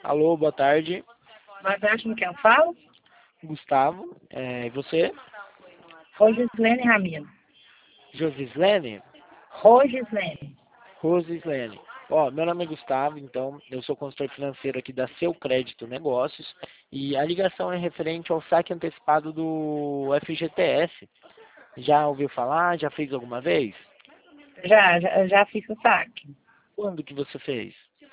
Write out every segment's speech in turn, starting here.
Alô, boa tarde. Boa tarde, com quem eu falo? Gustavo. E você? Rosislene Ramiro. Josislene? Rosislene. Rosislene. Ó, meu nome é Gustavo, então eu sou consultor financeiro aqui da Seu Crédito Negócios e a ligação é referente ao saque antecipado do FGTS. Já ouviu falar? Já fez alguma vez? Já fiz o saque. Quando que você fez?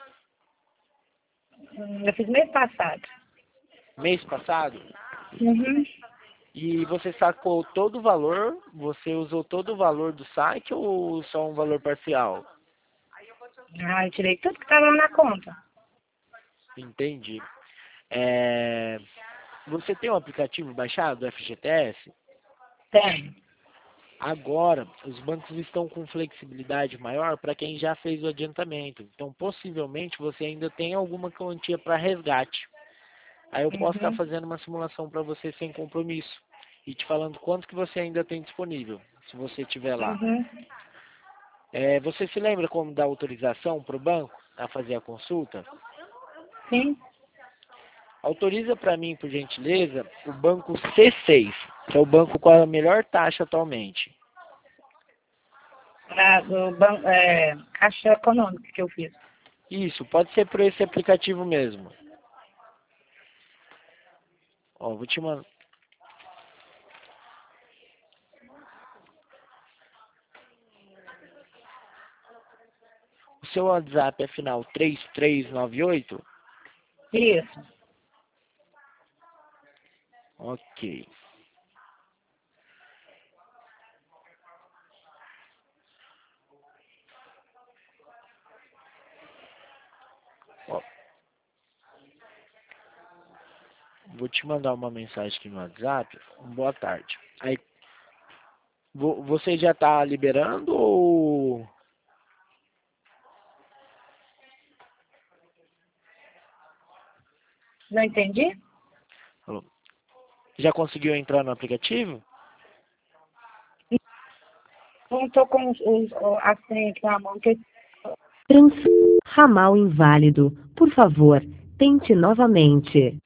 Eu fiz mês passado. Mês passado? Uhum. E você sacou todo o valor? Você usou todo o valor do saque ou só um valor parcial? Ah, eu tirei tudo que estava lá na conta. Entendi. Você tem um aplicativo baixado do FGTS? Tem. Agora, os bancos estão com flexibilidade maior para quem já fez o adiantamento. Então, possivelmente, você ainda tem alguma quantia para resgate. Aí eu posso estar Uhum. fazendo uma simulação para você sem compromisso e te falando quanto que você ainda tem disponível, se você tiver lá. Uhum. Você se lembra como dar autorização para o banco a fazer a consulta? Sim. Autoriza para mim, por gentileza, o banco C6, que é o banco com a melhor taxa atualmente. Do banco, Caixa Econômica que eu fiz. Isso, pode ser por esse aplicativo mesmo. Ó, vou te mandar. O seu WhatsApp é final 3398? Isso. Ok. Ó, vou te mandar uma mensagem aqui no WhatsApp. Boa tarde. Aí, você já está liberando ou... Não entendi? Já conseguiu entrar no aplicativo? Não estou com a senha aqui na mão. Ramal inválido. Por favor, tente novamente.